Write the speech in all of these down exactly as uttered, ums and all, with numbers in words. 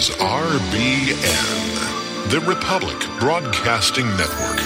is R B N, the Republic Broadcasting Network.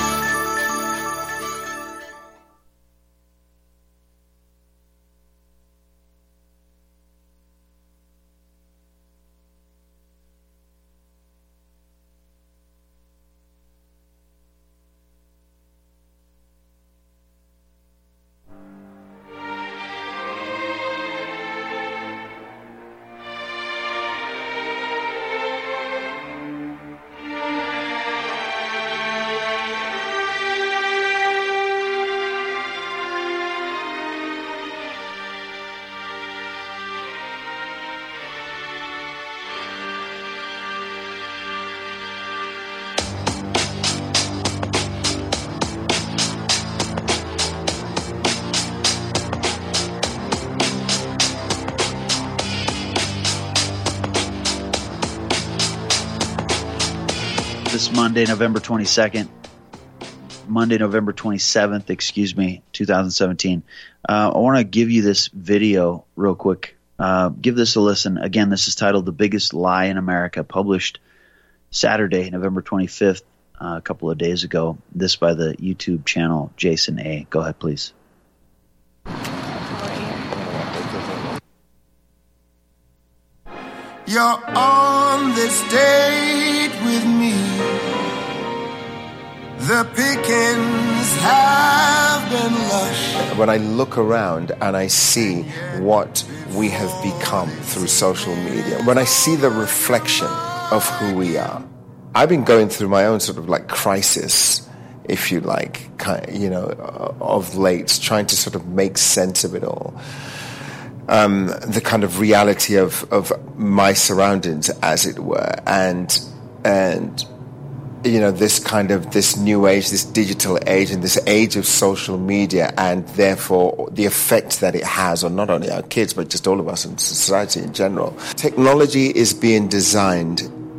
This Monday, November twenty-second, Monday, November twenty-seventh, excuse me, two thousand seventeen. Uh, I want to give you this video real quick. Uh, give this a listen. Again, this is titled The Biggest Lie in America, published Saturday, November twenty-fifth, uh, a couple of days ago. This by the YouTube channel Jason A. Go ahead, please. You're on this date with me. The pickings have been lush. When I look around and I see what we have become through social media, when I see the reflection of who we are, I've been going through my own sort of like crisis, if you like, you know, of late, trying to sort of make sense of it all. Um, the kind of reality of, of my surroundings, as it were, and and you know, this kind of this new age, this digital age, and this age of social media, and therefore the effect that it has on not only our kids but just all of us in society in general. Technology is being designed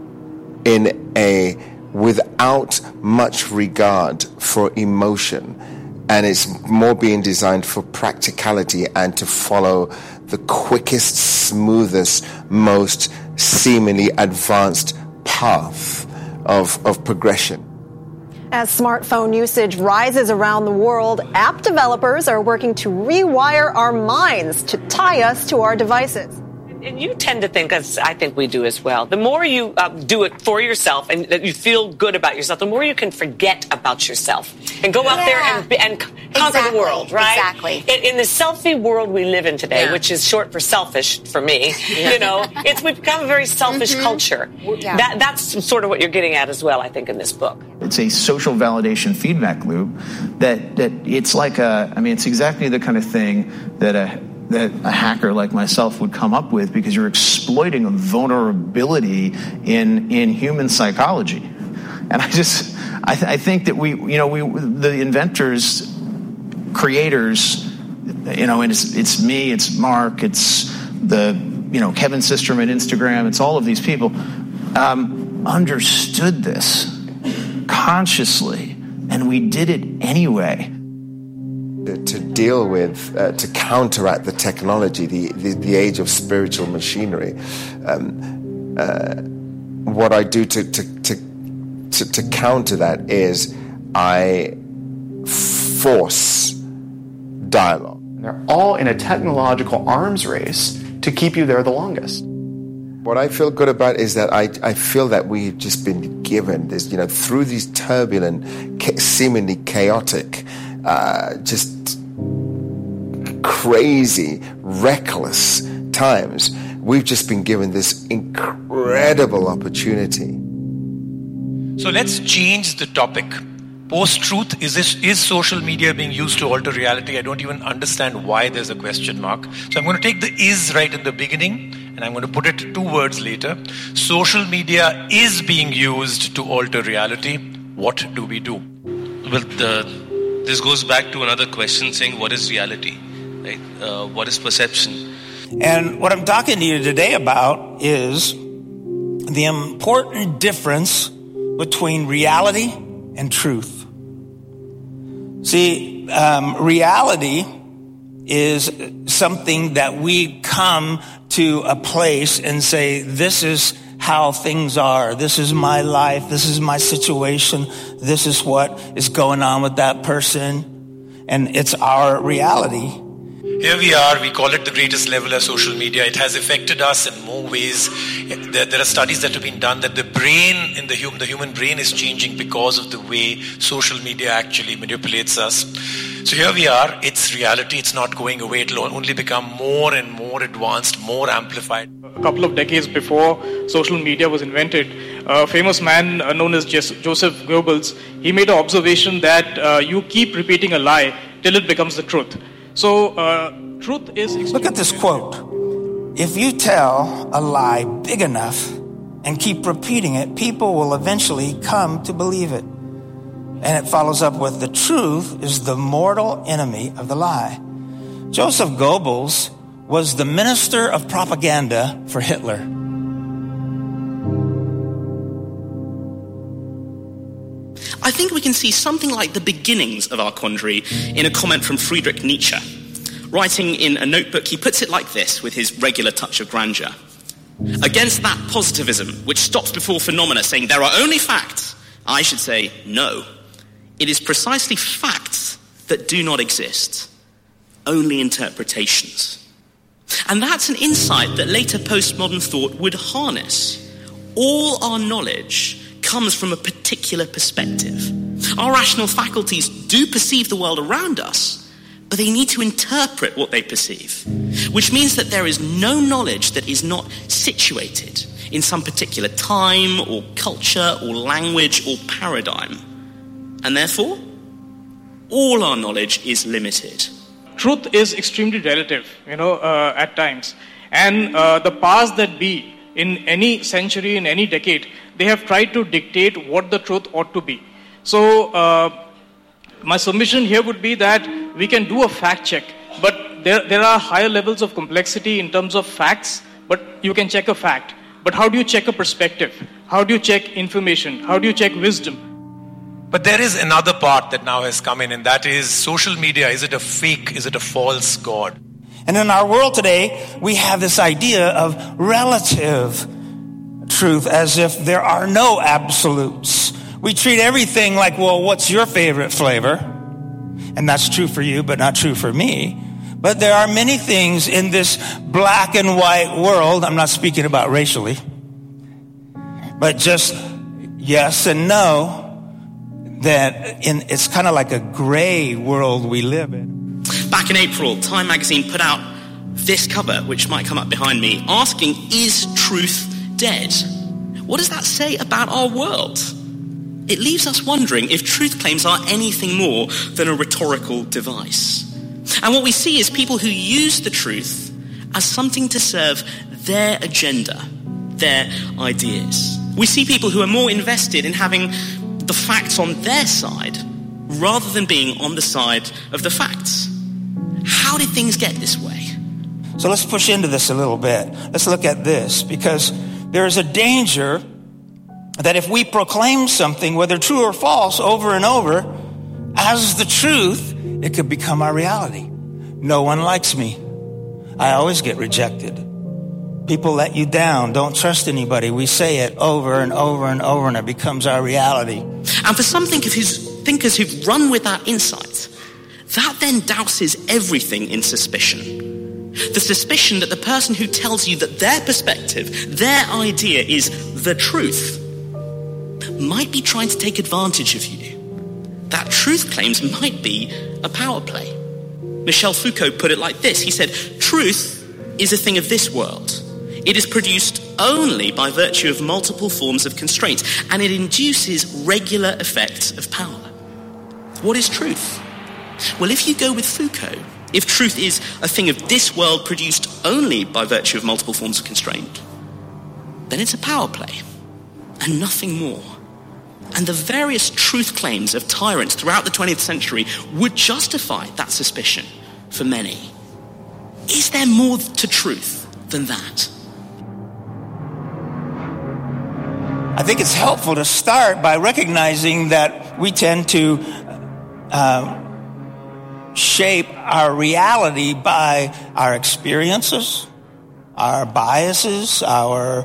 in a without much regard for emotion, and it's more being designed for practicality and to follow the quickest, smoothest, most seemingly advanced path of, of progression. As smartphone usage rises around the world, app developers are working to rewire our minds to tie us to our devices. And you tend to think, as I think we do as well, the more you uh, do it for yourself and that you feel good about yourself, the more you can forget about yourself and go out yeah. there and, and conquer exactly. the world, right? Exactly. In, in the selfie world we live in today, yeah. which is short for selfish for me, yeah. you know, it's we've become a very selfish mm-hmm. culture. Yeah. That, that's sort of what you're getting at as well, I think, in this book. It's a social validation feedback loop that, that it's like a, I mean, it's exactly the kind of thing that a that a hacker like myself would come up with, because you're exploiting a vulnerability in in human psychology. And I just, I, th- I think that we, you know, we, the inventors, creators, you know, and it's, it's me, it's Mark, it's the, you know, Kevin Systrom at Instagram, it's all of these people, um, understood this consciously, and we did it anyway. To deal with, uh, to counteract the technology, the, the, the age of spiritual machinery. Um, uh, what I do to, to, to, to, to counter that is I force dialogue. They're all in a technological arms race to keep you there the longest. What I feel good about is that I, I feel that we've just been given this, you know, through these turbulent, seemingly chaotic, Uh, just crazy, reckless times, we've just been given this incredible opportunity. So let's change the topic. Post-truth, is this, is social media being used to alter reality? I don't even understand why there's a question mark. So I'm going to take the is right in the beginning, and I'm going to put it two words later. Social media is being used to alter reality. What do we do? Well, the This goes back to another question saying, what is reality? Right? Uh, what is perception? And what I'm talking to you today about is the important difference between reality and truth. See, um, reality is something that we come to a place and say, this is how things are. This is my life. This is my situation. This is what is going on with that person. And it's our reality. Here we are, we call it the greatest level of social media. It has affected us in more ways. There, there are studies that have been done that the brain in the human, the human brain is changing because of the way social media actually manipulates us. So here we are, it's reality, it's not going away, it will only become more and more advanced, more amplified. A couple of decades before social media was invented, a famous man known as Joseph Goebbels, he made an observation that uh, you keep repeating a lie till it becomes the truth. So, uh, truth is... Look at this quote. If you tell a lie big enough and keep repeating it, people will eventually come to believe it. And it follows up with, the truth is the mortal enemy of the lie. Joseph Goebbels was the minister of propaganda for Hitler. I think we can see something like the beginnings of our quandary in a comment from Friedrich Nietzsche. Writing in a notebook, he puts it like this with his regular touch of grandeur. Against that positivism, which stops before phenomena, saying there are only facts, I should say no. It is precisely facts that do not exist, only interpretations. And that's an insight that later postmodern thought would harness. All our knowledge comes from a particular perspective. Our rational faculties do perceive the world around us, but they need to interpret what they perceive, which means that there is no knowledge that is not situated in some particular time or culture or language or paradigm. And therefore, all our knowledge is limited. Truth is extremely relative, you know, uh, at times. And uh, the powers that be in any century, in any decade, they have tried to dictate what the truth ought to be. So, uh, my submission here would be that we can do a fact check, but there, there are higher levels of complexity in terms of facts, but you can check a fact. But how do you check a perspective? How do you check information? How do you check wisdom? But there is another part that now has come in, and that is social media. Is it a fake? Is it a false god? And in our world today, we have this idea of relative truth as if there are no absolutes. We treat everything like, well, what's your favorite flavor? And that's true for you, but not true for me. But there are many things in this black and white world, I'm not speaking about racially, but just yes and no, that in, it's kind of like a gray world we live in. Back in April, Time magazine put out this cover, which might come up behind me, asking, is truth dead? What does that say about our world? It leaves us wondering if truth claims are anything more than a rhetorical device. And what we see is people who use the truth as something to serve their agenda, their ideas. We see people who are more invested in having the facts on their side rather than being on the side of the facts. How did things get this way? So let's push into this a little bit. Let's look at this, because there is a danger that if we proclaim something, whether true or false, over and over, as the truth, it could become our reality. No one likes me. I always get rejected. People let you down. Don't trust anybody. We say it over and over and over, and it becomes our reality. And for some thinkers, thinkers who've run with that insight, that then douses everything in suspicion. The suspicion that the person who tells you that their perspective, their idea is the truth, might be trying to take advantage of you. That truth claims might be a power play. Michel Foucault put it like this. He said, truth is a thing of this world. It is produced only by virtue of multiple forms of constraint, and it induces regular effects of power. What is truth? Well, if you go with Foucault, if truth is a thing of this world produced only by virtue of multiple forms of constraint, then it's a power play and nothing more. And the various truth claims of tyrants throughout the twentieth century would justify that suspicion for many. Is there more to truth than that? I think it's helpful to start by recognizing that we tend to uh, shape our reality by our experiences, our biases, our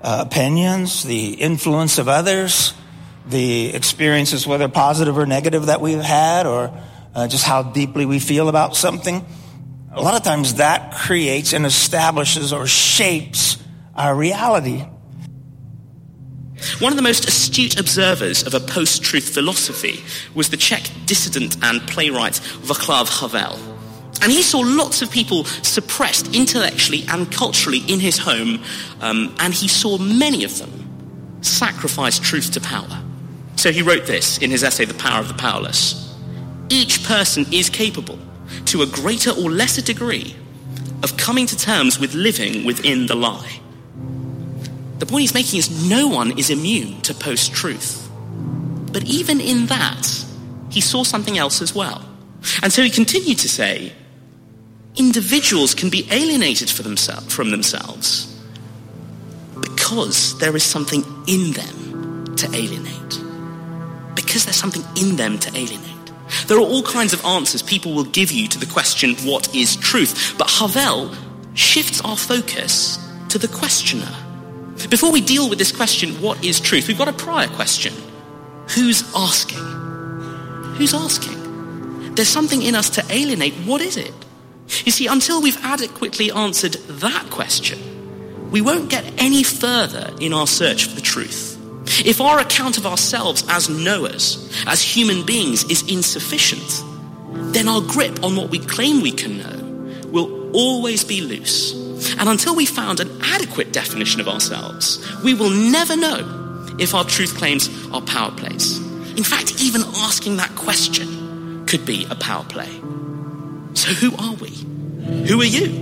uh, opinions, the influence of others, the experiences, whether positive or negative, that we've had, or uh, just how deeply we feel about something. A lot of times that creates and establishes or shapes our reality. One of the most astute observers of a post-truth philosophy was the Czech dissident and playwright Václav Havel. And he saw lots of people suppressed intellectually and culturally in his home, um, and he saw many of them sacrifice truth to power. So he wrote this in his essay, The Power of the Powerless. Each person is capable, to a greater or lesser degree, of coming to terms with living within the lie. The point he's making is no one is immune to post-truth. But even in that, he saw something else as well. And so he continued to say, individuals can be alienated for themse- from themselves because there is something in them to alienate. Because there's something in them to alienate. There are all kinds of answers people will give you to the question, what is truth? But Havel shifts our focus to the questioner. Before we deal with this question, what is truth? We've got a prior question. Who's asking? Who's asking? There's something in us to alienate. What is it? You see, until we've adequately answered that question, we won't get any further in our search for the truth. If our account of ourselves as knowers, as human beings, is insufficient, then our grip on what we claim we can know will always be loose. And until we found an adequate definition of ourselves, we will never know if our truth claims are power plays. In fact, even asking that question could be a power play. So who are we? Who are you?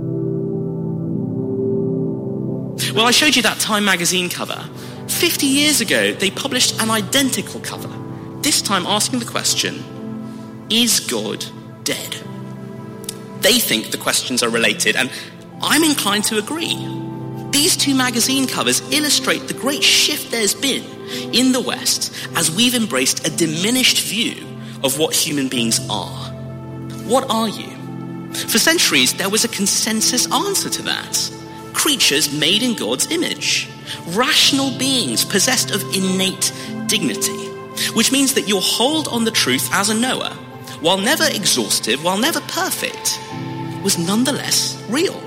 Well, I showed you that Time magazine cover. Fifty years ago, they published an identical cover, this time asking the question, is God dead? They think the questions are related, and I'm inclined to agree. These two magazine covers illustrate the great shift there's been in the West as we've embraced a diminished view of what human beings are. What are you? For centuries, there was a consensus answer to that. Creatures made in God's image. Rational beings possessed of innate dignity. Which means that your hold on the truth as a knower, while never exhaustive, while never perfect, was nonetheless real.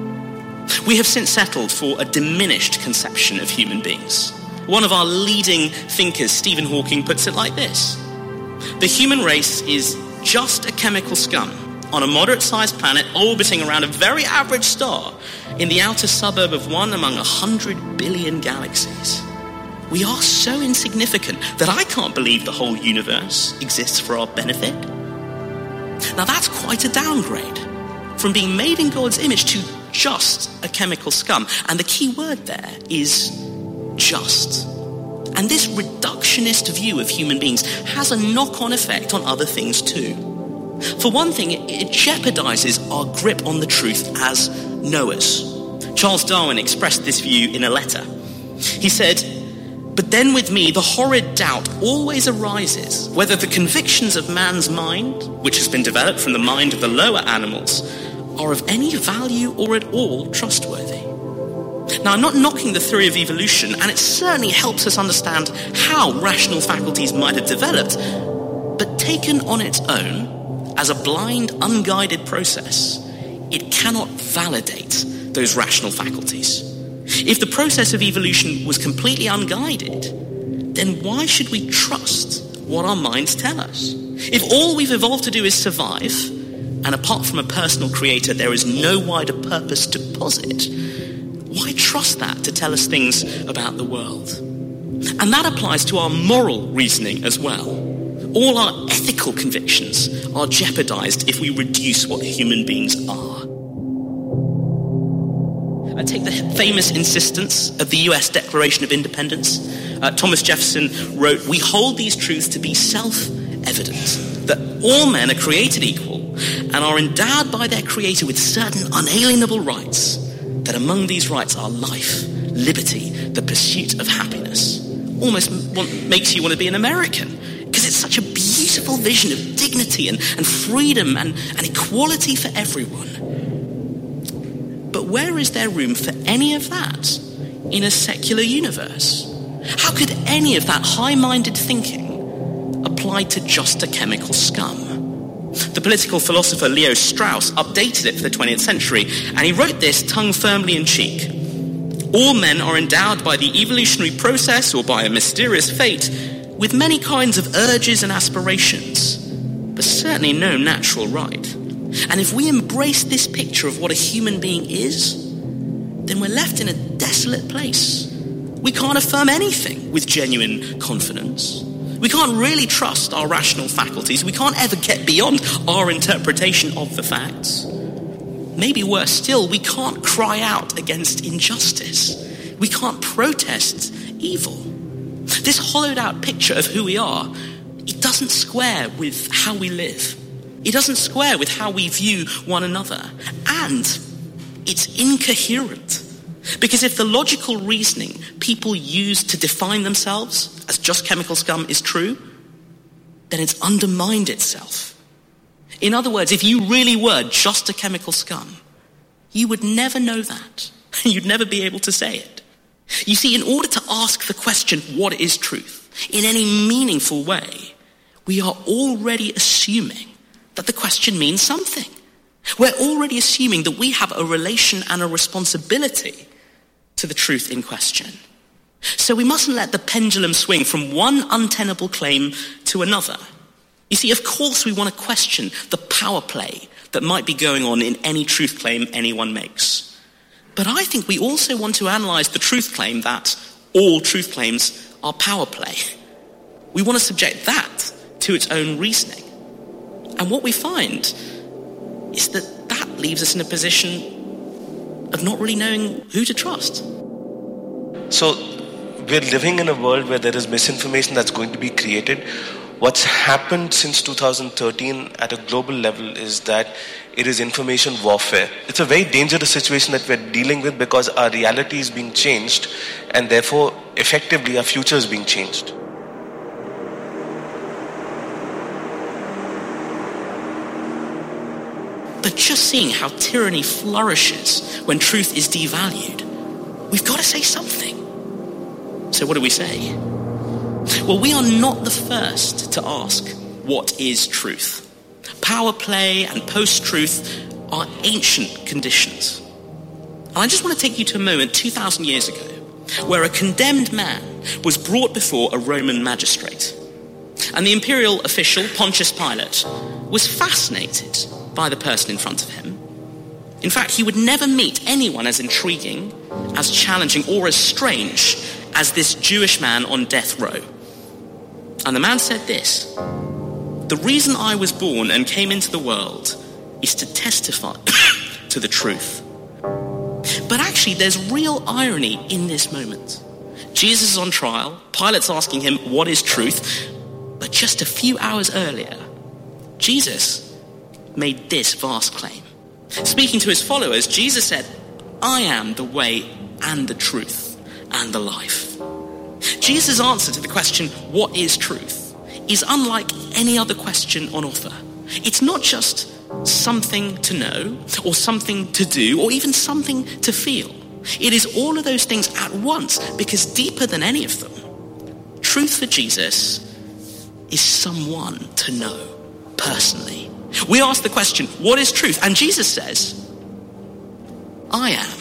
We have since settled for a diminished conception of human beings. One of our leading thinkers, Stephen Hawking, puts it like this. The human race is just a chemical scum on a moderate-sized planet orbiting around a very average star in the outer suburb of one among a hundred billion galaxies. We are so insignificant that I can't believe the whole universe exists for our benefit. Now that's quite a downgrade from being made in God's image to just a chemical scum. And the key word there is just. And this reductionist view of human beings has a knock-on effect on other things too. For one thing, it, it jeopardizes our grip on the truth as knowers. Charles Darwin expressed this view in a letter. He said, "But then with me, the horrid doubt always arises whether the convictions of man's mind, which has been developed from the mind of the lower animals, are of any value or at all trustworthy." Now, I'm not knocking the theory of evolution, and it certainly helps us understand how rational faculties might have developed, but taken on its own, as a blind, unguided process, it cannot validate those rational faculties. If the process of evolution was completely unguided, then why should we trust what our minds tell us? If all we've evolved to do is survive, and apart from a personal creator, there is no wider purpose to posit, why trust that to tell us things about the world? And that applies to our moral reasoning as well. All our ethical convictions are jeopardized if we reduce what human beings are. I take the famous insistence of the U S Declaration of Independence. Uh, Thomas Jefferson wrote, "We hold these truths to be self-evident, that all men are created equal and are endowed by their Creator with certain unalienable rights, that among these rights are life, liberty, the pursuit of happiness." Almost want, makes you want to be an American, because it's such a beautiful vision of dignity and, and freedom and, and equality for everyone. But where is there room for any of that in a secular universe? How could any of that high-minded thinking apply to just a chemical scum? The political philosopher Leo Strauss updated it for the twentieth century, and he wrote this tongue firmly in cheek. All men are endowed by the evolutionary process or by a mysterious fate with many kinds of urges and aspirations, but certainly no natural right. And if we embrace this picture of what a human being is, then we're left in a desolate place. We can't affirm anything with genuine confidence. We can't really trust our rational faculties. We can't ever get beyond our interpretation of the facts. Maybe worse still, we can't cry out against injustice. We can't protest evil. This hollowed out picture of who we are, it doesn't square with how we live. It doesn't square with how we view one another. And it's incoherent. Because if the logical reasoning people use to define themselves as just chemical scum is true, then it's undermined itself. In other words, if you really were just a chemical scum, you would never know that. You'd never be able to say it. You see, in order to ask the question, what is truth, in any meaningful way, we are already assuming that the question means something. We're already assuming that we have a relation and a responsibility to the truth in question. So we mustn't let the pendulum swing from one untenable claim to another. You see, of course we want to question the power play that might be going on in any truth claim anyone makes. But I think we also want to analyze the truth claim that all truth claims are power play. We want to subject that to its own reasoning. And what we find is that that leaves us in a position of not really knowing who to trust. So we're living in a world where there is misinformation that's going to be created. What's happened since two thousand thirteen at a global level is that it is information warfare. It's a very dangerous situation that we're dealing with because our reality is being changed and therefore effectively our future is being changed. But just seeing how tyranny flourishes when truth is devalued, we've got to say something. So what do we say? Well, we are not the first to ask, what is truth? Power play and post-truth are ancient conditions. And I just want to take you to a moment two thousand years ago where a condemned man was brought before a Roman magistrate. And the imperial official, Pontius Pilate, was fascinated by the person in front of him. In fact, he would never meet anyone as intriguing, as challenging, or as strange as this Jewish man on death row. And the man said this: the reason I was born and came into the world is to testify to the truth. But actually, there's real irony in this moment. Jesus is on trial. Pilate's asking him, what is truth? But just a few hours earlier, Jesus made this vast claim. Speaking to his followers, Jesus said, I am the way and the truth and the life. Jesus' answer to the question, what is truth, is unlike any other question on offer. It's not just something to know, or something to do, or even something to feel. It is all of those things at once, because deeper than any of them, truth for Jesus is someone to know personally. We ask the question, what is truth? And Jesus says, I am.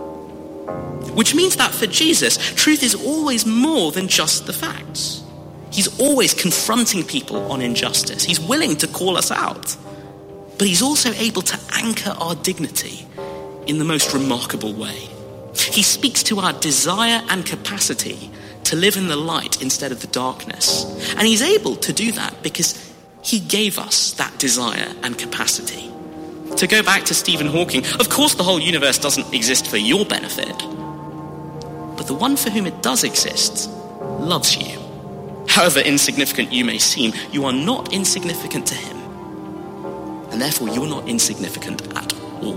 Which means that for Jesus, truth is always more than just the facts. He's always confronting people on injustice. He's willing to call us out. But he's also able to anchor our dignity in the most remarkable way. He speaks to our desire and capacity to live in the light instead of the darkness. And he's able to do that because he gave us that desire and capacity. To go back to Stephen Hawking, of course the whole universe doesn't exist for your benefit. But the one for whom it does exist loves you. However insignificant you may seem, you are not insignificant to him. And therefore you're not insignificant at all.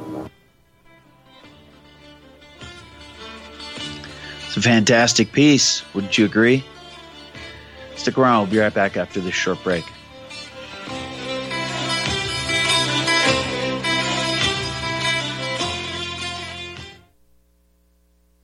It's a fantastic piece. Wouldn't you agree? Stick around. We'll be right back after this short break. Homeowners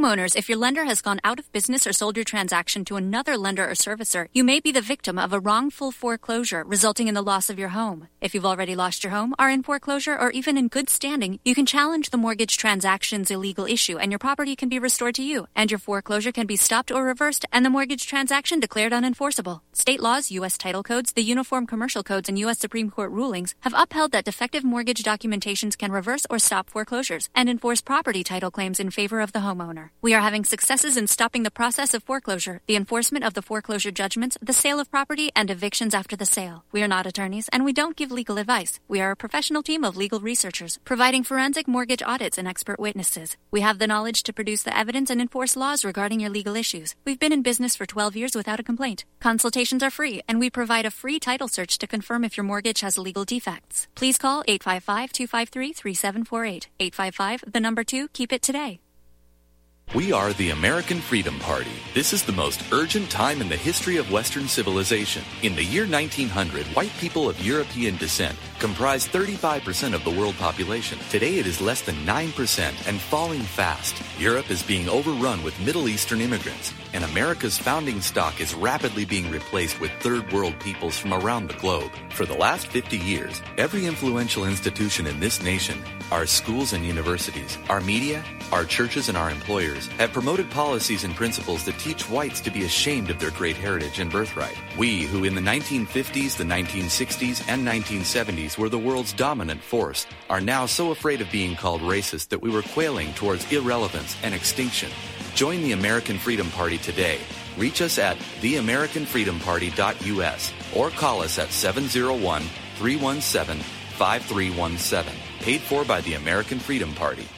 Homeowners, if your lender has gone out of business or sold your transaction to another lender or servicer, you may be the victim of a wrongful foreclosure resulting in the loss of your home. If you've already lost your home, are in foreclosure, or even in good standing, you can challenge the mortgage transaction's illegal issue and your property can be restored to you, and your foreclosure can be stopped or reversed and the mortgage transaction declared unenforceable. State laws, U S title codes, the Uniform Commercial Codes, and U S Supreme Court rulings have upheld that defective mortgage documentations can reverse or stop foreclosures and enforce property title claims in favor of the homeowner. We are having successes in stopping the process of foreclosure, the enforcement of the foreclosure judgments, the sale of property, and evictions after the sale. We are not attorneys, and we don't give legal advice. We are a professional team of legal researchers, providing forensic mortgage audits and expert witnesses. We have the knowledge to produce the evidence and enforce laws regarding your legal issues. We've been in business for twelve years without a complaint. Consultations are free, and we provide a free title search to confirm if your mortgage has legal defects. Please call eight five five, two five three, three seven four eight. eight five five, the number two, keep it today. We are the American Freedom Party. This is the most urgent time in the history of Western civilization. In the year nineteen hundred, white people of European descent comprised thirty-five percent of the world population. Today it is less than nine percent and falling fast. Europe is being overrun with Middle Eastern immigrants, and America's founding stock is rapidly being replaced with third world peoples from around the globe. For the last fifty years, every influential institution in this nation, our schools and universities, our media, our churches, and our employers have promoted policies and principles that teach whites to be ashamed of their great heritage and birthright. We, who in the nineteen fifties, the nineteen sixties, and nineteen seventies were the world's dominant force, are now so afraid of being called racist that we were quailing towards irrelevance and extinction. Join the American Freedom Party today. Reach us at the american freedom party dot u s or call us at seven oh one, three one seven, five three one seven. Paid for by the American Freedom Party.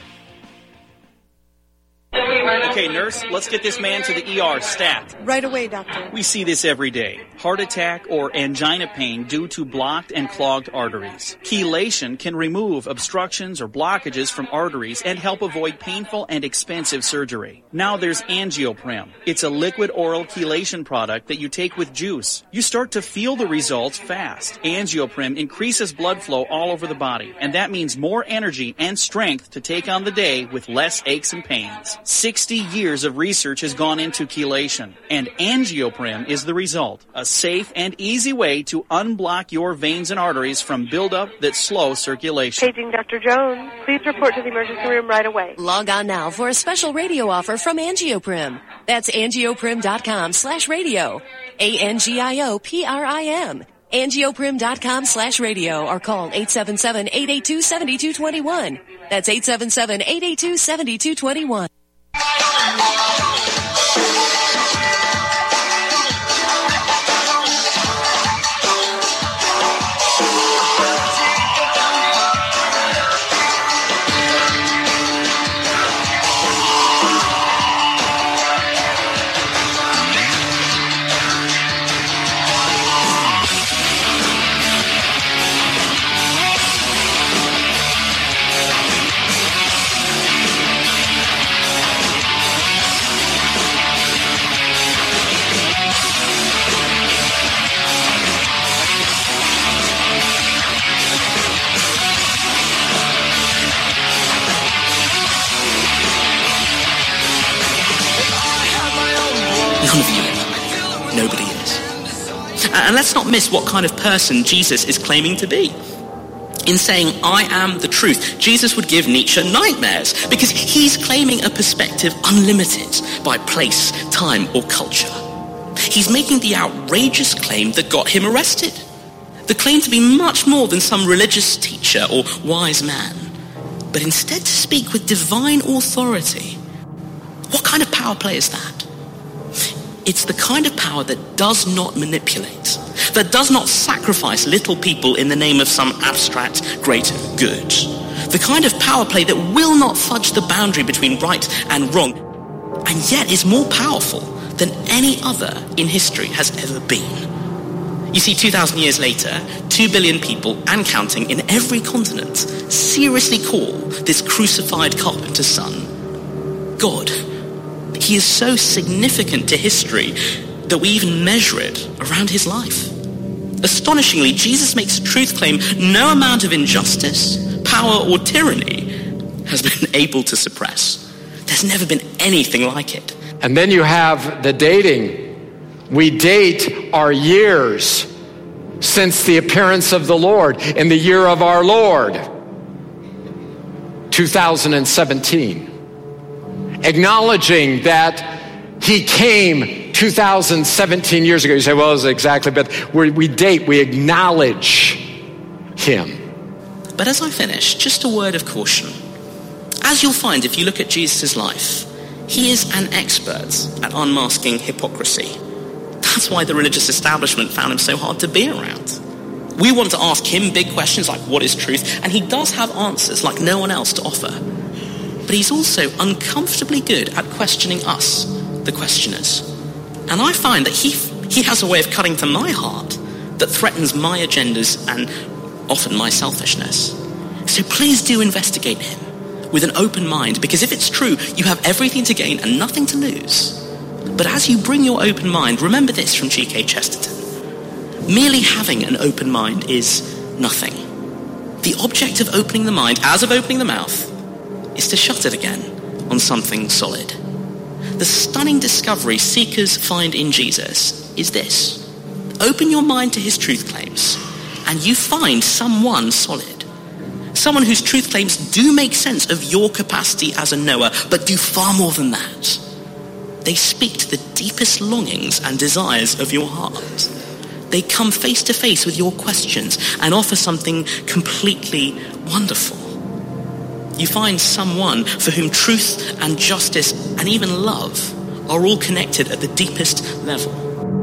Okay, nurse, let's get this man to the E R stat. Right away, doctor. We see this every day. Heart attack or angina pain due to blocked and clogged arteries. Chelation can remove obstructions or blockages from arteries and help avoid painful and expensive surgery. Now there's Angioprim. It's a liquid oral chelation product that you take with juice. You start to feel the results fast. Angioprim increases blood flow all over the body, and that means more energy and strength to take on the day with less aches and pains. sixty years of research has gone into chelation, and Angioprim is the result. A safe and easy way to unblock your veins and arteries from buildup that slow circulation. Paging Doctor Jones. Please report to the emergency room right away. Log on now for a special radio offer from Angioprim. That's angioprim.com slash radio. A N G I O P R I M. angioprim.com slash radio or call eight seven seven, eight eight two, seven two two one. That's eight seven seven, eight eight two, seven two two one. None of you are. Nobody is. And let's not miss what kind of person Jesus is claiming to be. In saying, I am the truth, Jesus would give Nietzsche nightmares because he's claiming a perspective unlimited by place, time, or culture. He's making the outrageous claim that got him arrested. The claim to be much more than some religious teacher or wise man, but instead to speak with divine authority. What kind of power play is that? It's the kind of power that does not manipulate, that does not sacrifice little people in the name of some abstract greater good. The kind of power play that will not fudge the boundary between right and wrong, and yet is more powerful than any other in history has ever been. You see, two thousand years later, two billion people and counting in every continent seriously call this crucified carpenter's son God. He is so significant to history that we even measure it around his life. Astonishingly, Jesus makes a truth claim no amount of injustice, power, or tyranny has been able to suppress. There's never been anything like it. And then you have the dating. We date our years since the appearance of the Lord in the year of our Lord, two thousand seventeen. Acknowledging that he came two thousand seventeen years ago. You say, well, it's exactly, but we, we date, we acknowledge him. But as I finish, just a word of caution. As you'll find if you look at Jesus' life, he is an expert at unmasking hypocrisy. That's why the religious establishment found him so hard to be around. We want to ask him big questions like what is truth, and he does have answers like no one else to offer. But he's also uncomfortably good at questioning us, the questioners. And I find that he he has a way of cutting to my heart that threatens my agendas and often my selfishness. So please do investigate him with an open mind, because if it's true, you have everything to gain and nothing to lose. But as you bring your open mind, remember this from G K Chesterton. Merely having an open mind is nothing. The object of opening the mind, as of opening the mouth, is to shut it again on something solid. The stunning discovery seekers find in Jesus is this. Open your mind to his truth claims, and you find someone solid. Someone whose truth claims do make sense of your capacity as a knower, but do far more than that. They speak to the deepest longings and desires of your heart. They come face to face with your questions and offer something completely wonderful. You find someone for whom truth and justice and even love are all connected at the deepest level.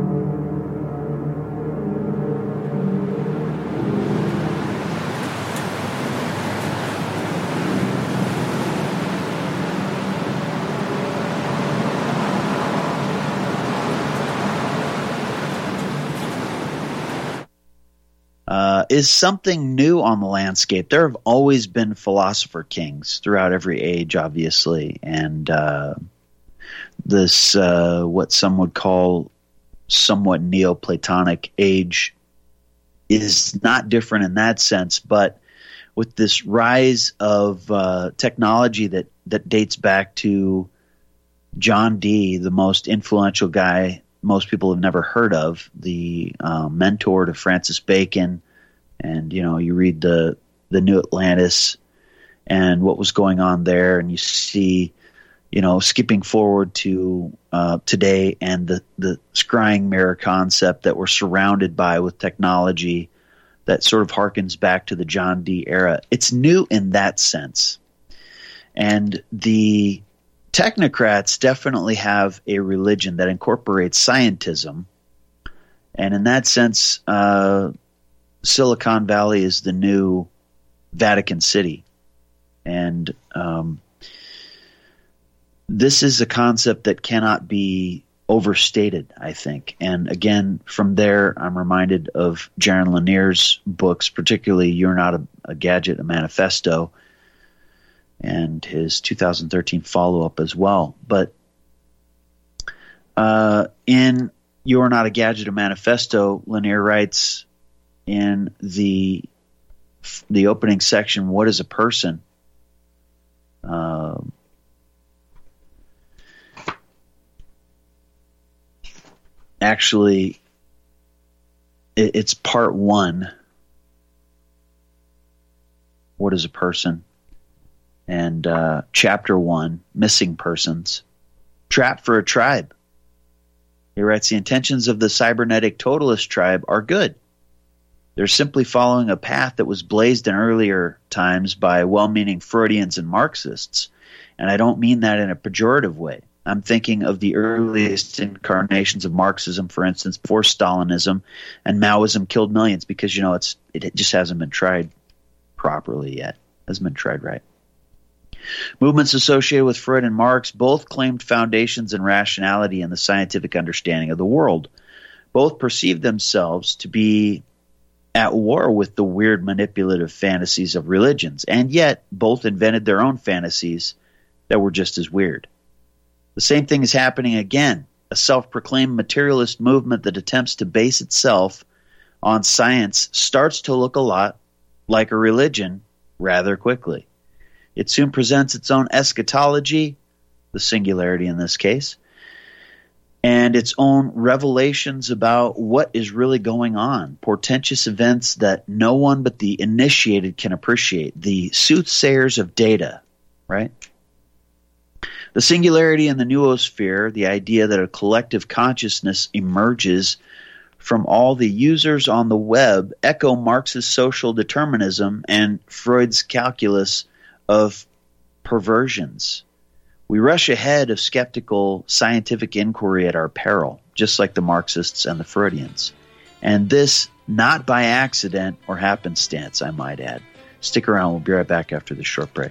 Uh, is something new on the landscape. There have always been philosopher kings throughout every age, obviously, and uh, this uh, what some would call somewhat Neoplatonic age is not different in that sense, but with this rise of uh, technology that, that dates back to John Dee, the most influential guy most people have never heard of, the uh, mentor to Francis Bacon. And, you know, you read the, the New Atlantis and what was going on there, and you see, you know, skipping forward to uh, today and the, the scrying mirror concept that we're surrounded by with technology that sort of harkens back to the John Dee era. It's new in that sense. And the technocrats definitely have a religion that incorporates scientism. And in that sense, uh, Silicon Valley is the new Vatican City. And um, this is a concept that cannot be overstated, I think. And again, from there, I'm reminded of Jaron Lanier's books, particularly You're Not a, a Gadget, a Manifesto, and his two thousand thirteen follow-up as well. But uh, in You're Not a Gadget, a Manifesto, Lanier writes in the the opening section, what is a person? Uh, actually, it, it's part one. What is a person? And uh, chapter one, missing persons, trapped for a tribe. He writes, the intentions of the cybernetic totalist tribe are good. They're simply following a path that was blazed in earlier times by well-meaning Freudians and Marxists. And I don't mean that in a pejorative way. I'm thinking of the earliest incarnations of Marxism, for instance, before Stalinism, and Maoism killed millions because, you know, it's it just hasn't been tried properly yet. Hasn't been tried right. Movements associated with Freud and Marx both claimed foundations and rationality in the scientific understanding of the world. Both perceived themselves to be at war with the weird manipulative fantasies of religions, and yet both invented their own fantasies that were just as weird. The same thing is happening again. A self-proclaimed materialist movement that attempts to base itself on science starts to look a lot like a religion rather quickly. It soon presents its own eschatology, the singularity in this case, and its own revelations about what is really going on, portentous events that no one but the initiated can appreciate, the soothsayers of data, right? The singularity in the noosphere, the idea that a collective consciousness emerges from all the users on the web, echo Marx's social determinism and Freud's calculus of perversions. We rush ahead of skeptical scientific inquiry at our peril, just like the Marxists and the Freudians. And this not by accident or happenstance, I might add. Stick around. We'll be right back after this short break.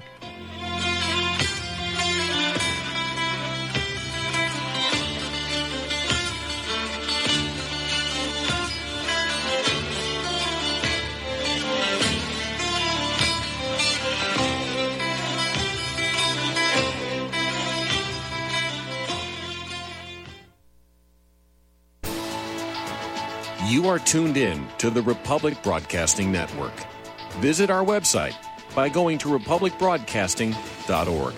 You are tuned in to the Republic Broadcasting Network. Visit our website by going to republic broadcasting dot org.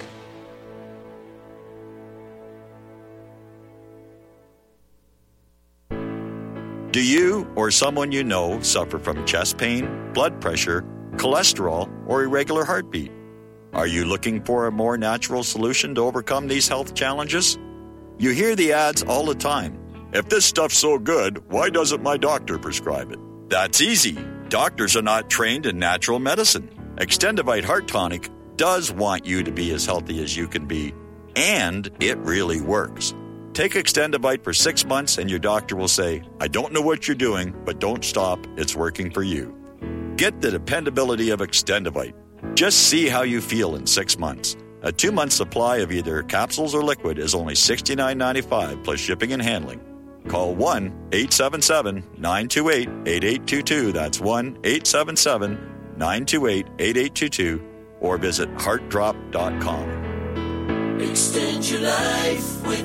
Do you or someone you know suffer from chest pain, blood pressure, cholesterol, or irregular heartbeat? Are you looking for a more natural solution to overcome these health challenges? You hear the ads all the time. If this stuff's so good, why doesn't my doctor prescribe it? That's easy. Doctors are not trained in natural medicine. Extendivite Heart Tonic does want you to be as healthy as you can be, and it really works. Take Extendivite for six months and your doctor will say, I don't know what you're doing, but don't stop. It's working for you. Get the dependability of Extendivite. Just see how you feel in six months. A two-month supply of either capsules or liquid is only sixty-nine ninety-five plus shipping and handling. Call one eight seven seven nine two eight eight eight two two. That's one eight seven seven nine two eight eight eight two two. Or visit heart drop dot com. Extend your life with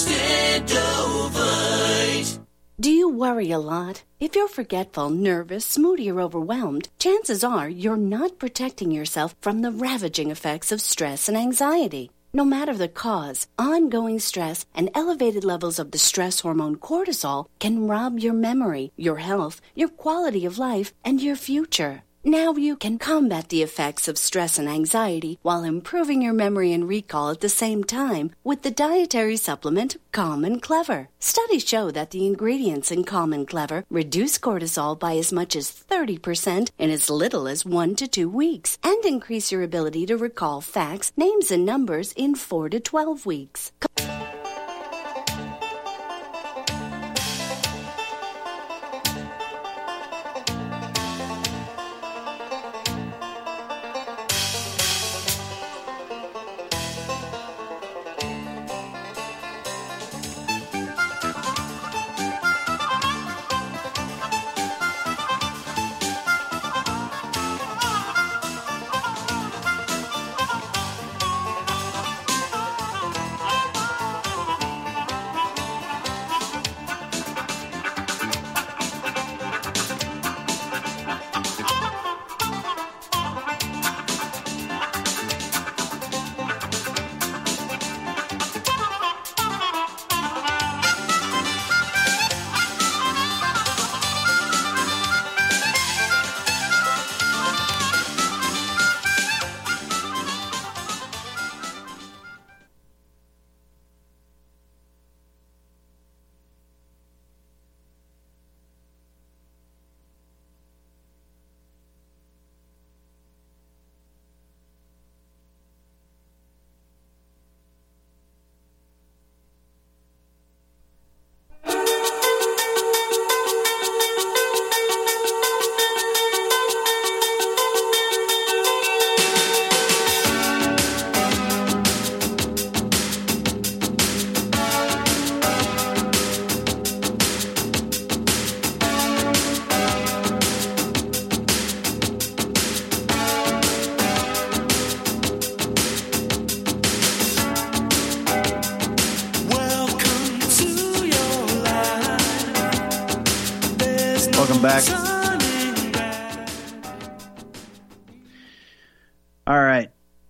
Extendovite. Do you worry a lot? If you're forgetful, nervous, moody, or overwhelmed, chances are you're not protecting yourself from the ravaging effects of stress and anxiety. No matter the cause, ongoing stress and elevated levels of the stress hormone cortisol can rob your memory, your health, your quality of life, and your future. Now you can combat the effects of stress and anxiety while improving your memory and recall at the same time with the dietary supplement Calm and Clever. Studies show that the ingredients in Calm and Clever reduce cortisol by as much as thirty percent in as little as one to two weeks and increase your ability to recall facts, names, and numbers in four to twelve weeks. Welcome back. All right.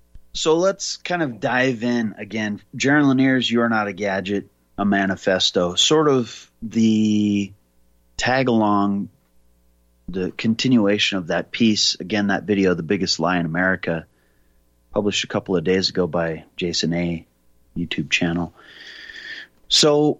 so let's kind of dive in again. Jaron Lanier's "You're Not a Gadget," a manifesto, sort of the tag along, the continuation of that piece. Again, that video, "The Biggest Lie in America," published a couple of days ago by Jason A. YouTube channel. So,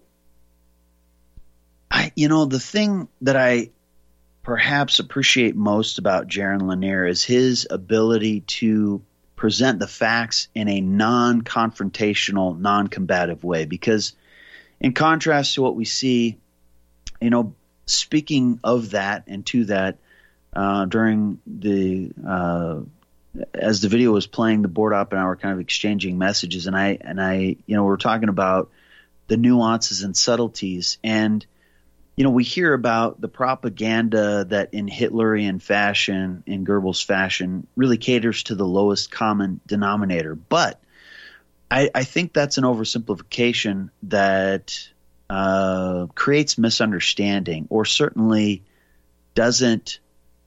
I, you know, the thing that I perhaps appreciate most about Jaron Lanier is his ability to present the facts in a non-confrontational, non-combative way. Because in contrast to what we see, you know, speaking of that and to that, uh, during the uh, as the video was playing, the board op and I were kind of exchanging messages, and I and I, you know, we we're talking about the nuances and subtleties, and you know, we hear about the propaganda that in Hitlerian fashion, in Goebbels fashion, really caters to the lowest common denominator. But I, I think that's an oversimplification that uh, creates misunderstanding, or certainly doesn't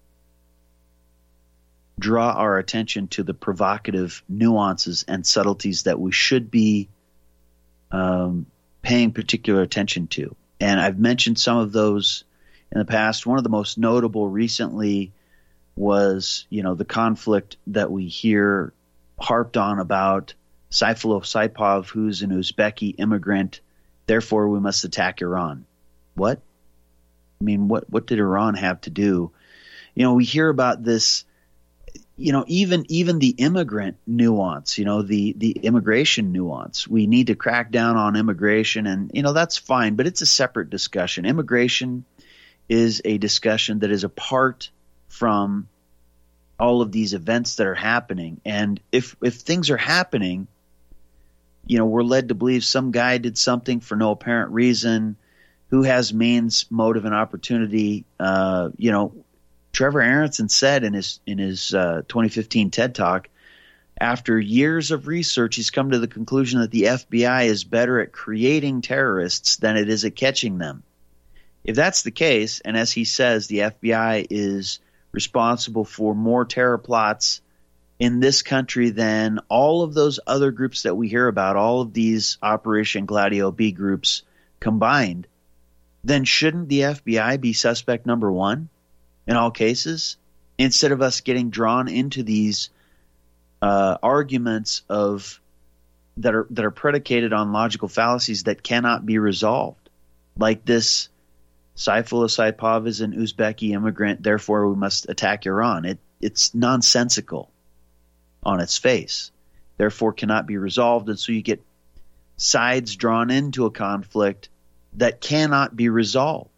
draw our attention to the provocative nuances and subtleties that we should be um, paying particular attention to. And I've mentioned some of those in the past. One of the most notable recently was, you know, the conflict that we hear harped on about Saifullah Saipov, who's an Uzbeki immigrant. Therefore, we must attack Iran. What? I mean, what, what did Iran have to do? You know, we hear about this, you know, even even the immigrant nuance, you know, the, the immigration nuance. We need to crack down on immigration, and, you know, that's fine, but it's a separate discussion. Immigration is a discussion that is apart from all of these events that are happening. And if if things are happening, you know, we're led to believe some guy did something for no apparent reason, who has means, motive, and opportunity. Uh, you know, Trevor Aronson said in his in his uh, twenty fifteen TED Talk, after years of research, he's come to the conclusion that the F B I is better at creating terrorists than it is at catching them. If that's the case, and as he says, the F B I is responsible for more terror plots in this country than all of those other groups that we hear about, all of these Operation Gladio B groups combined, then shouldn't the F B I be suspect number one in all cases, instead of us getting drawn into these uh, arguments of that are that are predicated on logical fallacies that cannot be resolved, like this: Saifullah Saipov is an Uzbeki immigrant, therefore we must attack Iran. It it's nonsensical on its face, therefore cannot be resolved, and so you get sides drawn into a conflict that cannot be resolved.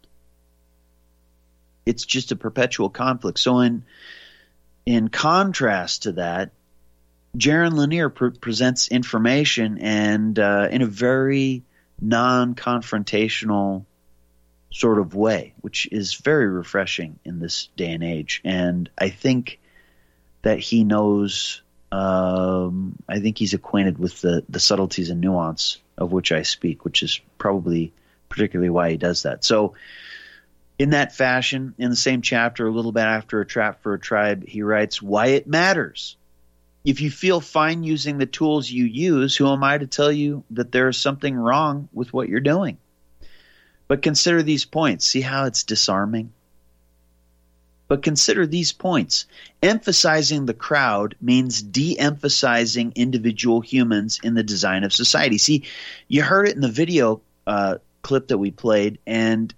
It's just a perpetual conflict. So in in contrast to that, Jaron Lanier pre- presents information and uh, in a very non-confrontational sort of way, which is very refreshing in this day and age. And I think that he knows, um, I think he's acquainted with the, the subtleties and nuance of which I speak, which is probably particularly why he does that. So in that fashion, in the same chapter, a little bit after A Trap for a Tribe, he writes, "Why it matters. If you feel fine using the tools you use, who am I to tell you that there is something wrong with what you're doing? But consider these points." See how it's disarming? But consider these points. Emphasizing the crowd means de-emphasizing individual humans in the design of society. See, you heard it in the video uh, clip that we played, and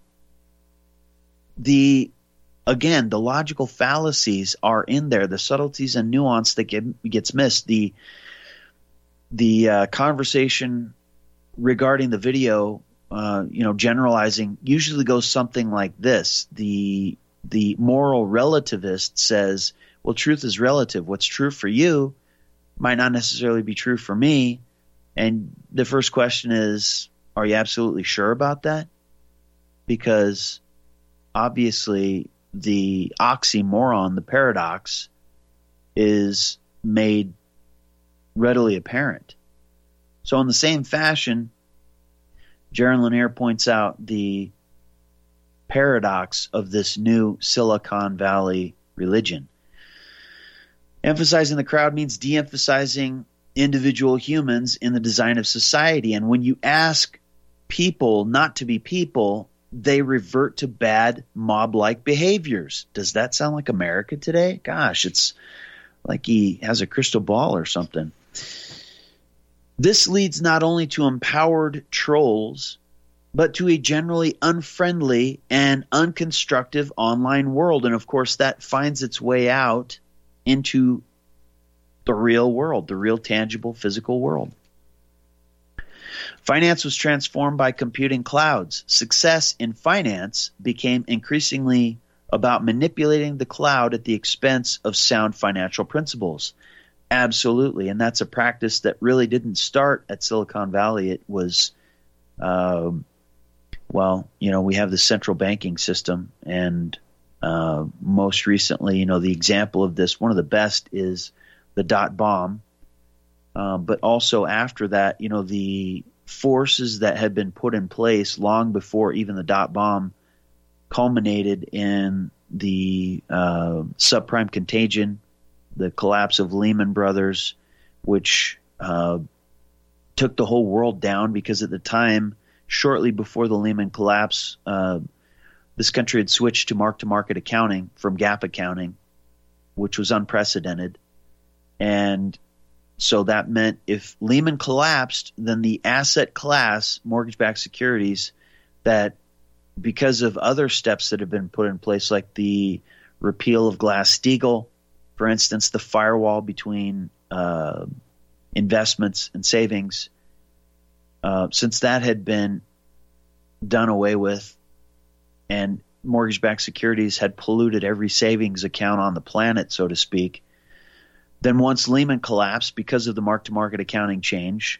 the again, the logical fallacies are in there, the subtleties and nuance that get, gets missed. The the uh, conversation regarding the video, uh, you know, generalizing, usually goes something like this: the the moral relativist says, "Well, truth is relative. What's true for you might not necessarily be true for me." And the first question is, are you absolutely sure about that? Because obviously, the oxymoron, the paradox, is made readily apparent. So in the same fashion, Jaron Lanier points out the paradox of this new Silicon Valley religion. Emphasizing the crowd means de-emphasizing individual humans in the design of society. And when you ask people not to be people, they revert to bad mob-like behaviors. Does that sound like America today? Gosh, it's like he has a crystal ball or something. This leads not only to empowered trolls, but to a generally unfriendly and unconstructive online world. And of course, that finds its way out into the real world, the real tangible physical world. Finance was transformed by computing clouds. Success in finance became increasingly about manipulating the cloud at the expense of sound financial principles. Absolutely. And that's a practice that really didn't start at Silicon Valley. It was, um, well, you know, we have the central banking system. And uh, most recently, you know, the example of this, one of the best is the dot bomb. Uh, but also after that, you know, the forces that had been put in place long before even the dot bomb culminated in the uh, subprime contagion, the collapse of Lehman Brothers, which uh, took the whole world down because at the time, shortly before the Lehman collapse, uh, this country had switched to mark-to-market accounting from GAAP accounting, which was unprecedented. And so that meant if Lehman collapsed, then the asset class, mortgage-backed securities, that because of other steps that have been put in place, like the repeal of Glass-Steagall, for instance, the firewall between uh, investments and savings, uh, since that had been done away with and mortgage-backed securities had polluted every savings account on the planet, so to speak, then once Lehman collapsed because of the mark-to-market accounting change,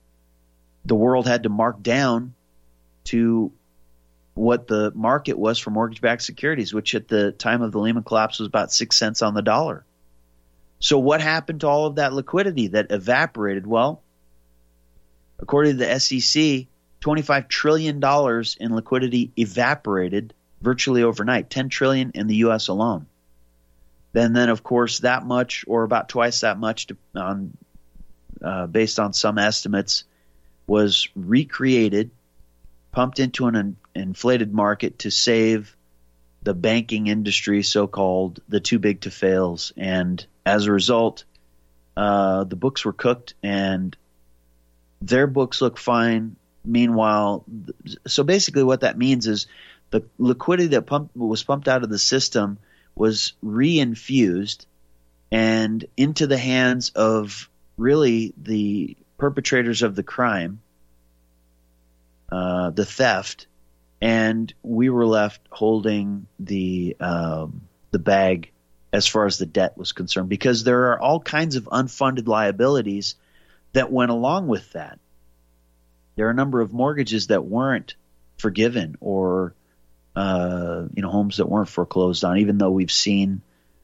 the world had to mark down to what the market was for mortgage-backed securities, which at the time of the Lehman collapse was about six cents on the dollar. So what happened to all of that liquidity that evaporated? Well, according to the S E C, twenty-five trillion dollars in liquidity evaporated virtually overnight, ten trillion dollars in the U S alone. Then, then of course, that much or about twice that much to, on, uh, based on some estimates, was recreated, pumped into an in, inflated market to save the banking industry, so-called the too big to fails. And as a result, uh, the books were cooked and their books look fine. Meanwhile, so basically what that means is the liquidity that pumped, was pumped out of the system was reinfused and into the hands of really the perpetrators of the crime, uh, the theft, and we were left holding the um, the bag as far as the debt was concerned, because there are all kinds of unfunded liabilities that went along with that. There are a number of mortgages that weren't forgiven, or uh, you know, homes that weren't foreclosed on, even though we've seen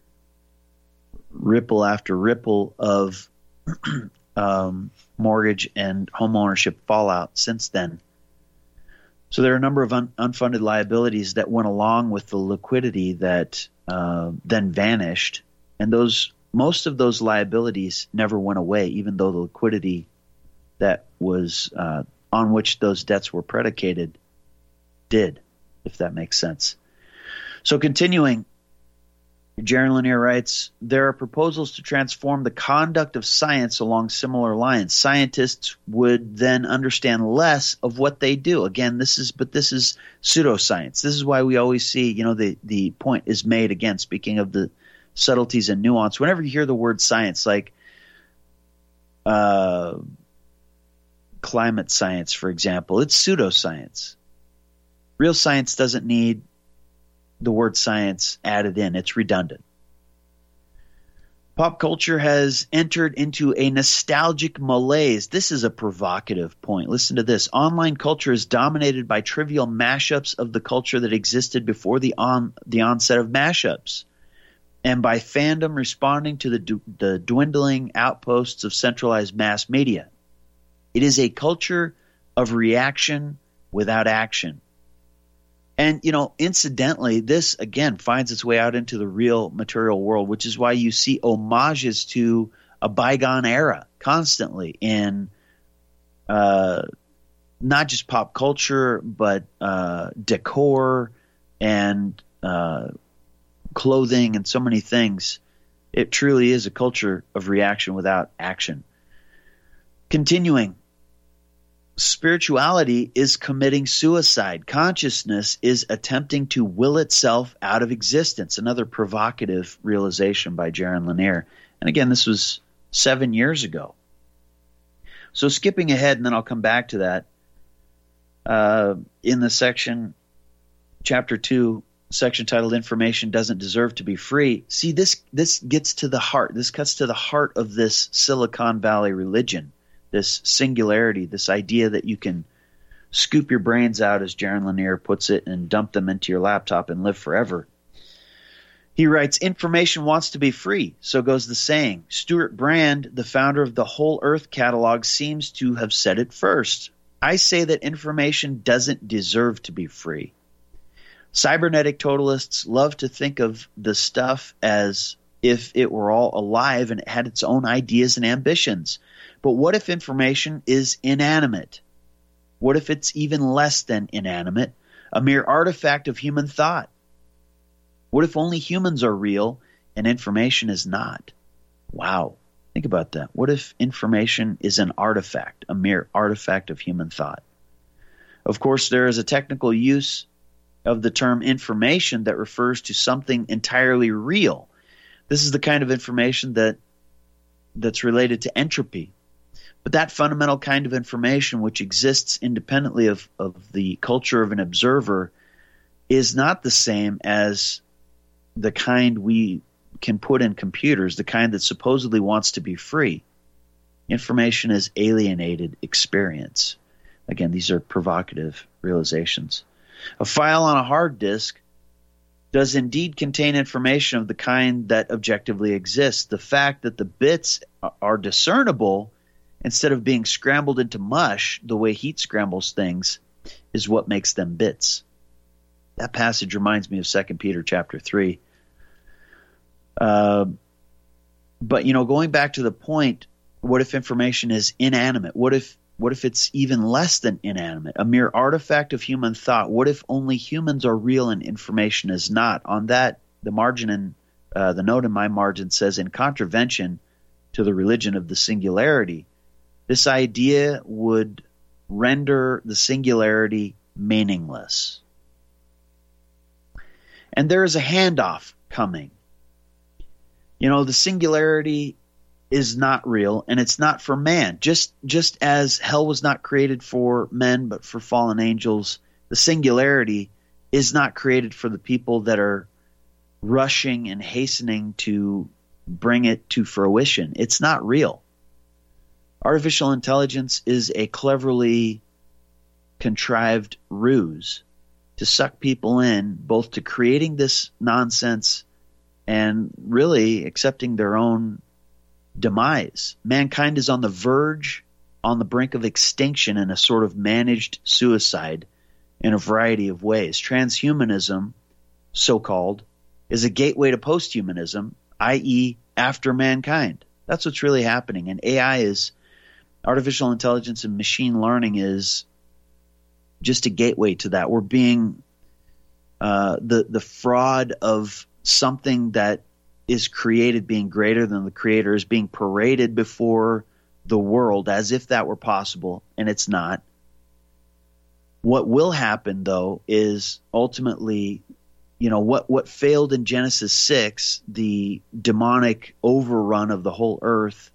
ripple after ripple of um, mortgage and home ownership fallout since then. So there are a number of un- unfunded liabilities that went along with the liquidity that uh, then vanished, and those most of those liabilities never went away, even though the liquidity that was uh, on which those debts were predicated did, if that makes sense. So continuing, Jaron Lanier writes, there are proposals to transform the conduct of science along similar lines. Scientists would then understand less of what they do. Again, this is, but this is pseudoscience. This is why we always see, you know, the, the point is made, again, speaking of the subtleties and nuance. Whenever you hear the word science, like uh, climate science, for example, it's pseudoscience. Real science doesn't need the word science added in. It's redundant. Pop culture has entered into a nostalgic malaise. This is a provocative point. Listen to this. Online culture is dominated by trivial mashups of the culture that existed before the on the onset of mashups, and by fandom responding to the, the dwindling outposts of centralized mass media. It is a culture of reaction without action. And, you know, incidentally, this, again, finds its way out into the real material world, which is why you see homages to a bygone era. constantly in uh, not just pop culture, but uh, decor and uh, clothing and so many things. It truly is a culture of reaction without action. Continuing, spirituality is committing suicide. Consciousness is attempting to will itself out of existence. Another provocative realization by Jaron Lanier. And again, this was seven years ago. So skipping ahead, and then I'll come back to that. Uh, in the section, chapter two, section titled "Information Doesn't Deserve to Be Free." See, this this gets to the heart. This cuts to the heart of this Silicon Valley religion, this singularity, this idea that you can scoop your brains out, as Jaron Lanier puts it, and dump them into your laptop and live forever. He writes, "Information wants to be free, so goes the saying. Stuart Brand, the founder of the Whole Earth catalog, seems to have said it first. I say that information doesn't deserve to be free. Cybernetic totalists love to think of the stuff as if it were all alive and it had its own ideas and ambitions. But what if information is inanimate? What if it's even less than inanimate, a mere artifact of human thought? What if only humans are real and information is not? Wow. Think about that. What if information is an artifact, a mere artifact of human thought? Of course, there is a technical use of the term information that refers to something entirely real. This is the kind of information that that's related to entropy. But that fundamental kind of information, which exists independently of, of the culture of an observer, is not the same as the kind we can put in computers, the kind that supposedly wants to be free. Information is alienated experience. Again, these are provocative realizations. A file on a hard disk does indeed contain information of the kind that objectively exists. The fact that the bits are discernible instead of being scrambled into mush the way heat scrambles things is what makes them bits. That passage reminds me of Second Peter chapter three. Uh, but, you know, going back to the point, what if information is inanimate? What if what if it's even less than inanimate, a mere artifact of human thought? What if only humans are real and information is not? On that, the margin in uh, the note in my margin says, in contravention to the religion of the singularity, this idea would render the singularity meaningless. And there is a handoff coming. You know, the singularity is not real, and it's not for man. Just just as hell was not created for men, but for fallen angels, the singularity is not created for the people that are rushing and hastening to bring it to fruition. It's not real. Artificial intelligence is a cleverly contrived ruse to suck people in, both to creating this nonsense and really accepting their own demise. Mankind is on the verge, on the brink of extinction in a sort of managed suicide in a variety of ways. Transhumanism, so-called, is a gateway to posthumanism, that is after mankind. That's what's really happening. And A I is, artificial intelligence and machine learning is just a gateway to that. We're being uh, the the fraud of something that is created being greater than the creator is being paraded before the world as if that were possible, and it's not. What will happen, though, is ultimately, you know, what, what failed in Genesis six, the demonic overrun of the whole earth,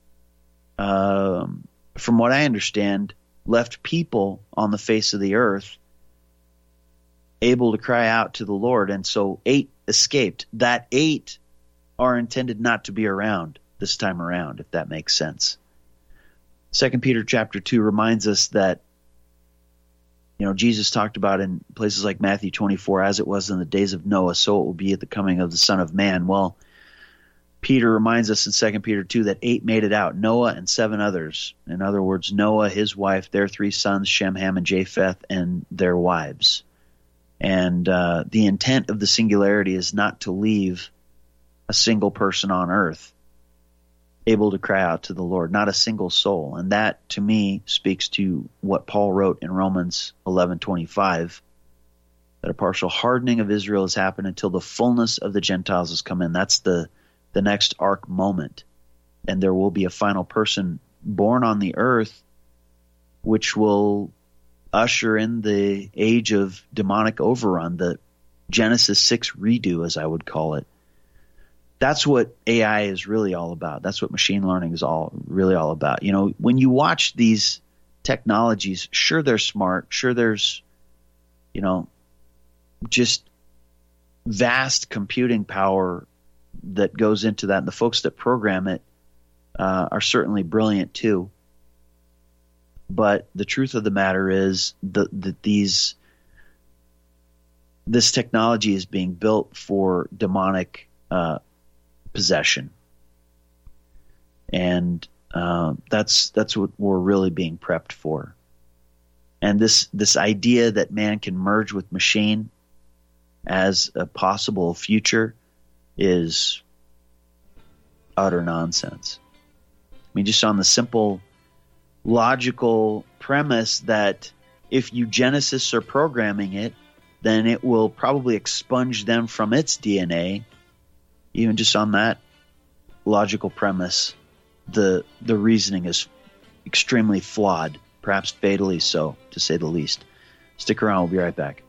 um, from what I understand, left people on the face of the earth able to cry out to the Lord. And so eight escaped. That eight are intended not to be around this time around, if that makes sense. Second Peter chapter two reminds us that, you know, Jesus talked about in places like Matthew twenty-four, as it was in the days of Noah, so it will be at the coming of the Son of Man. Well, Peter reminds us in Second Peter two that eight made it out, Noah and seven others. In other words, Noah, his wife, their three sons, Shem, Ham, and Japheth, and their wives. And uh, the intent of the singularity is not to leave a single person on earth. able to cry out to the Lord, not a single soul. And that, to me, speaks to what Paul wrote in Romans eleven twenty-five, that a partial hardening of Israel has happened until the fullness of the Gentiles has come in. That's the, the next ark moment. And there will be a final person born on the earth which will usher in the age of demonic overrun, the Genesis six redo, as I would call it. That's what A I is really all about. That's what machine learning is all really all about. You know, when you watch these technologies, sure, they're smart. Sure, there's, you know, just vast computing power that goes into that. And the folks that program it uh, are certainly brilliant too. But the truth of the matter is that the, these this technology is being built for demonic uh, possession, and uh, that's that's what we're really being prepped for. And this this idea that man can merge with machine as a possible future is utter nonsense. I mean, just on the simple logical premise that if eugenicists are programming it, then it will probably expunge them from its D N A. Even just on that logical premise, the the reasoning is extremely flawed, perhaps fatally so, to say the least. Stick around, we'll be right back.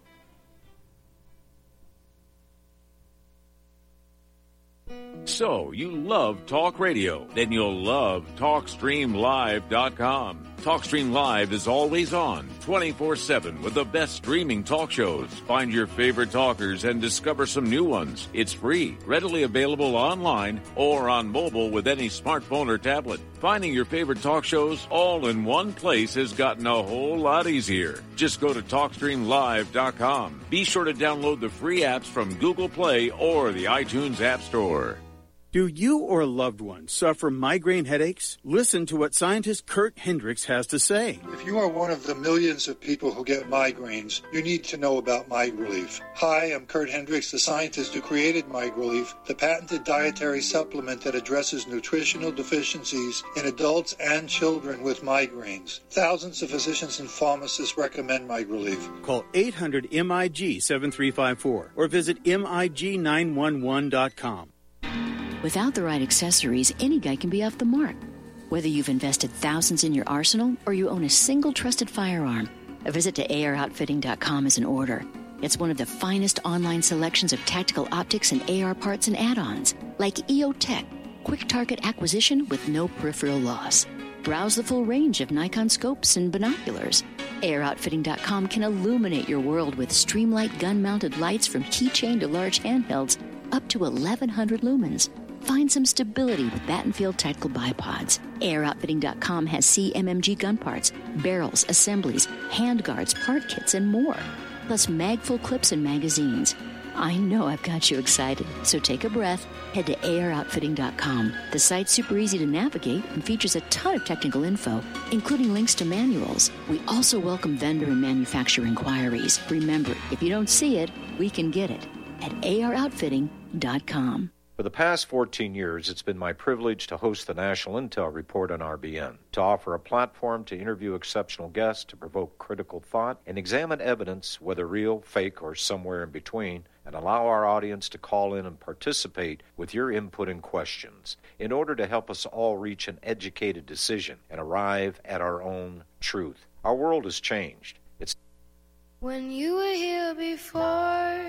So, you love talk radio? Then you'll love talk stream live dot com. TalkStream Live is always on, twenty-four seven, with the best streaming talk shows. Find your favorite talkers and discover some new ones. It's free, readily available online or on mobile with any smartphone or tablet. Finding your favorite talk shows all in one place has gotten a whole lot easier. Just go to talk stream live dot com. Be sure to download the free apps from Google Play or the iTunes App Store. Do you or a loved one suffer migraine headaches? Listen to what scientist Kurt Hendricks has to say. If you are one of the millions of people who get migraines, you need to know about MigRelief. Hi, I'm Kurt Hendricks, the scientist who created MigRelief, the patented dietary supplement that addresses nutritional deficiencies in adults and children with migraines. Thousands of physicians and pharmacists recommend MigRelief. Call eight hundred M I G seven three five four or visit M I G nine one one dot com. Without the right accessories, any guy can be off the mark. Whether you've invested thousands in your arsenal or you own a single trusted firearm, a visit to A R outfitting dot com is in order. It's one of the finest online selections of tactical optics and A R parts and add-ons, like E O Tech, quick target acquisition with no peripheral loss. Browse the full range of Nikon scopes and binoculars. A R outfitting dot com can illuminate your world with Streamlight gun-mounted lights from keychain to large handhelds up to eleven hundred lumens. Find some stability with Battenfield Tactical Bipods. A R outfitting dot com has C M M G gun parts, barrels, assemblies, handguards, part kits, and more. Plus mag-full clips and magazines. I know I've got you excited, so take a breath. Head to A R outfitting dot com. The site's super easy to navigate and features a ton of technical info, including links to manuals. We also welcome vendor and manufacturer inquiries. Remember, if you don't see it, we can get it at A R outfitting dot com. For the past fourteen years, it's been my privilege to host the National Intel Report on R B N, to offer a platform to interview exceptional guests, to provoke critical thought, and examine evidence, whether real, fake, or somewhere in between, and allow our audience to call in and participate with your input and questions in order to help us all reach an educated decision and arrive at our own truth. Our world has changed. It's when you were here before,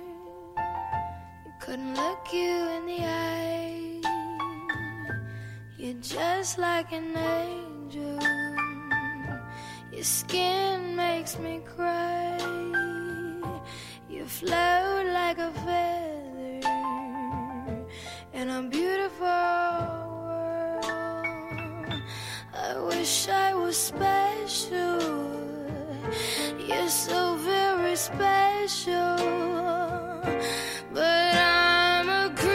couldn't look you in the eye. You're just like an angel. Your skin makes me cry. You float like a feather in a beautiful world. I wish I was special. You're so very special. But I'm a creep.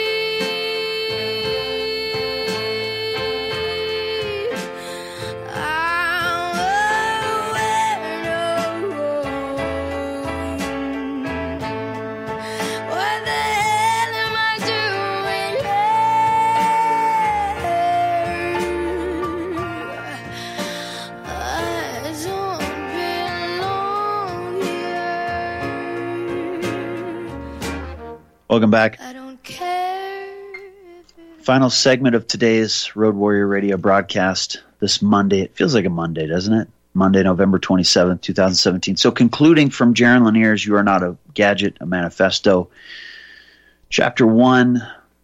I'm a weirdo. What the hell am I doing here? Welcome back. I don't care. Final segment of today's Road Warrior Radio broadcast this Monday. It feels like a Monday, doesn't it? Monday, November twenty-seventh, twenty seventeen. So concluding from Jaron Lanier's You Are Not a Gadget, a Manifesto. Chapter one,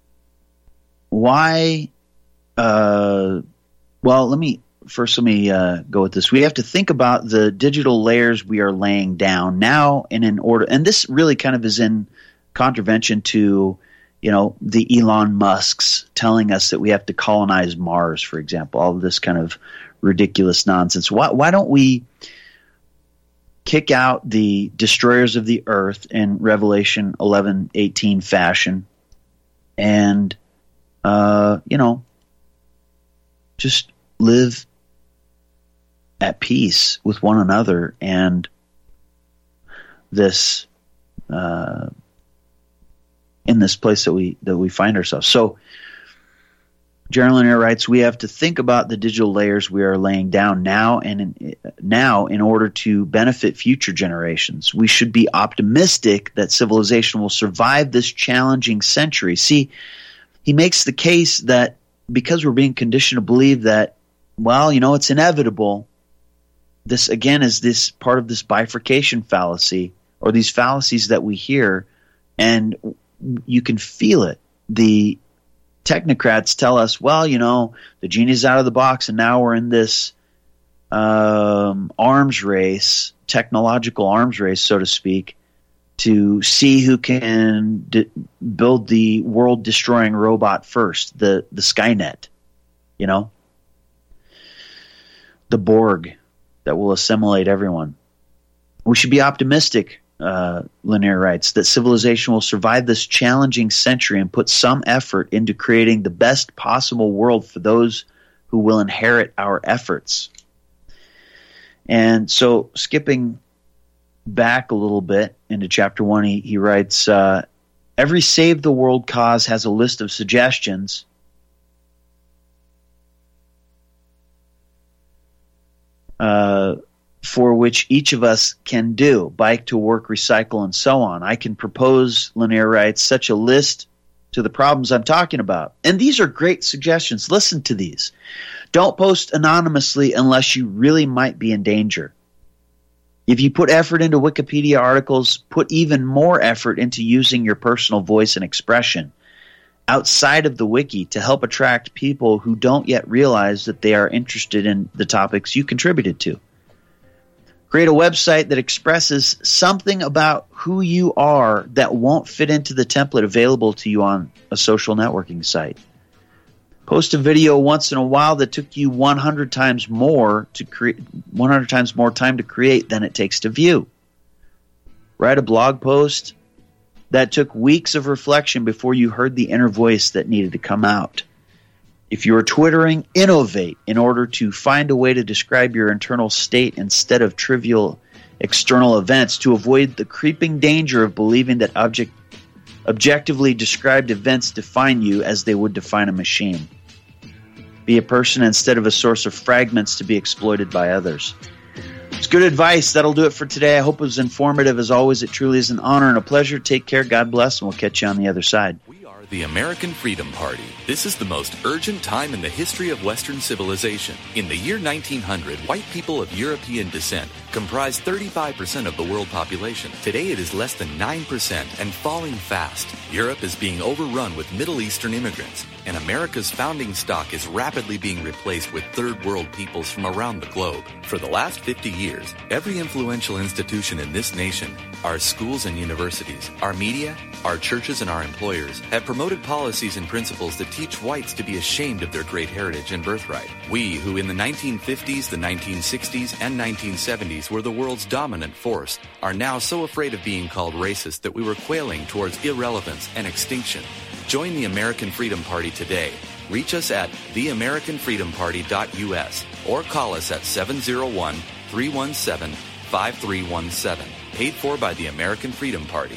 why, uh, well, let me, first let me uh, go with this. We have to think about the digital layers we are laying down now and in order, and this really kind of is in contravention to, you know, the Elon Musks telling us that we have to colonize Mars, for example, all of this kind of ridiculous nonsense. Why, why don't we kick out the destroyers of the earth in Revelation eleven eighteen fashion and, uh, you know, just live at peace with one another and this, uh, in this place that we, that we find ourselves. So, Jaron Lanier writes, we have to think about the digital layers we are laying down now and in, now in order to benefit future generations. We should be optimistic that civilization will survive this challenging century. See, he makes the case that because we're being conditioned to believe that, well, you know, it's inevitable, this again is this part of this bifurcation fallacy or these fallacies that we hear, and you can feel it. The technocrats tell us, well, you know, the genie's out of the box and now we're in this um, arms race, technological arms race, so to speak, to see who can d- build the world-destroying robot first, the, the Skynet, you know, the Borg that will assimilate everyone. We should be optimistic, Uh, Lanier writes, that civilization will survive this challenging century and put some effort into creating the best possible world for those who will inherit our efforts. And so skipping back a little bit into chapter one, he, he writes, uh, every Save the World cause has a list of suggestions uh for which each of us can do, bike to work, recycle, and so on. I can propose, Lanier writes, such a list to the problems I'm talking about. And these are great suggestions. Listen to these. Don't post anonymously unless you really might be in danger. If you put effort into Wikipedia articles, put even more effort into using your personal voice and expression outside of the wiki to help attract people who don't yet realize that they are interested in the topics you contributed to. Create a website that expresses something about who you are that won't fit into the template available to you on a social networking site. Post a video once in a while that took you one hundred times more to create, one hundred times more time to create than it takes to view. Write a blog post that took weeks of reflection before you heard the inner voice that needed to come out. If you are Twittering, innovate in order to find a way to describe your internal state instead of trivial external events to avoid the creeping danger of believing that object, objectively described events define you as they would define a machine. Be a person instead of a source of fragments to be exploited by others. It's good advice. That'll do it for today. I hope it was informative. As always, it truly is an honor and a pleasure. Take care. God bless, and we'll catch you on the other side. The American Freedom Party. This is the most urgent time in the history of Western civilization. In the year nineteen hundred, white people of European descent comprised thirty-five percent of the world population. Today it is less than nine percent and falling fast. Europe is being overrun with Middle Eastern immigrants, and America's founding stock is rapidly being replaced with third world peoples from around the globe. For the last fifty years, every influential institution in this nation, our schools and universities, our media, our churches, and our employers have promoted policies and principles that teach whites to be ashamed of their great heritage and birthright. We, who in the nineteen fifties, the nineteen sixties, and nineteen seventies were the world's dominant force, are now so afraid of being called racist that we were quailing towards irrelevance and extinction. Join the American Freedom Party today. Reach us at the american freedom party dot u s or call us at seven oh one, three one seven, five three one seven. Paid for by the American Freedom Party.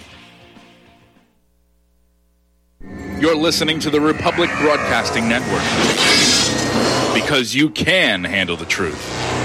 You're listening to the Republic Broadcasting Network, because you can handle the truth.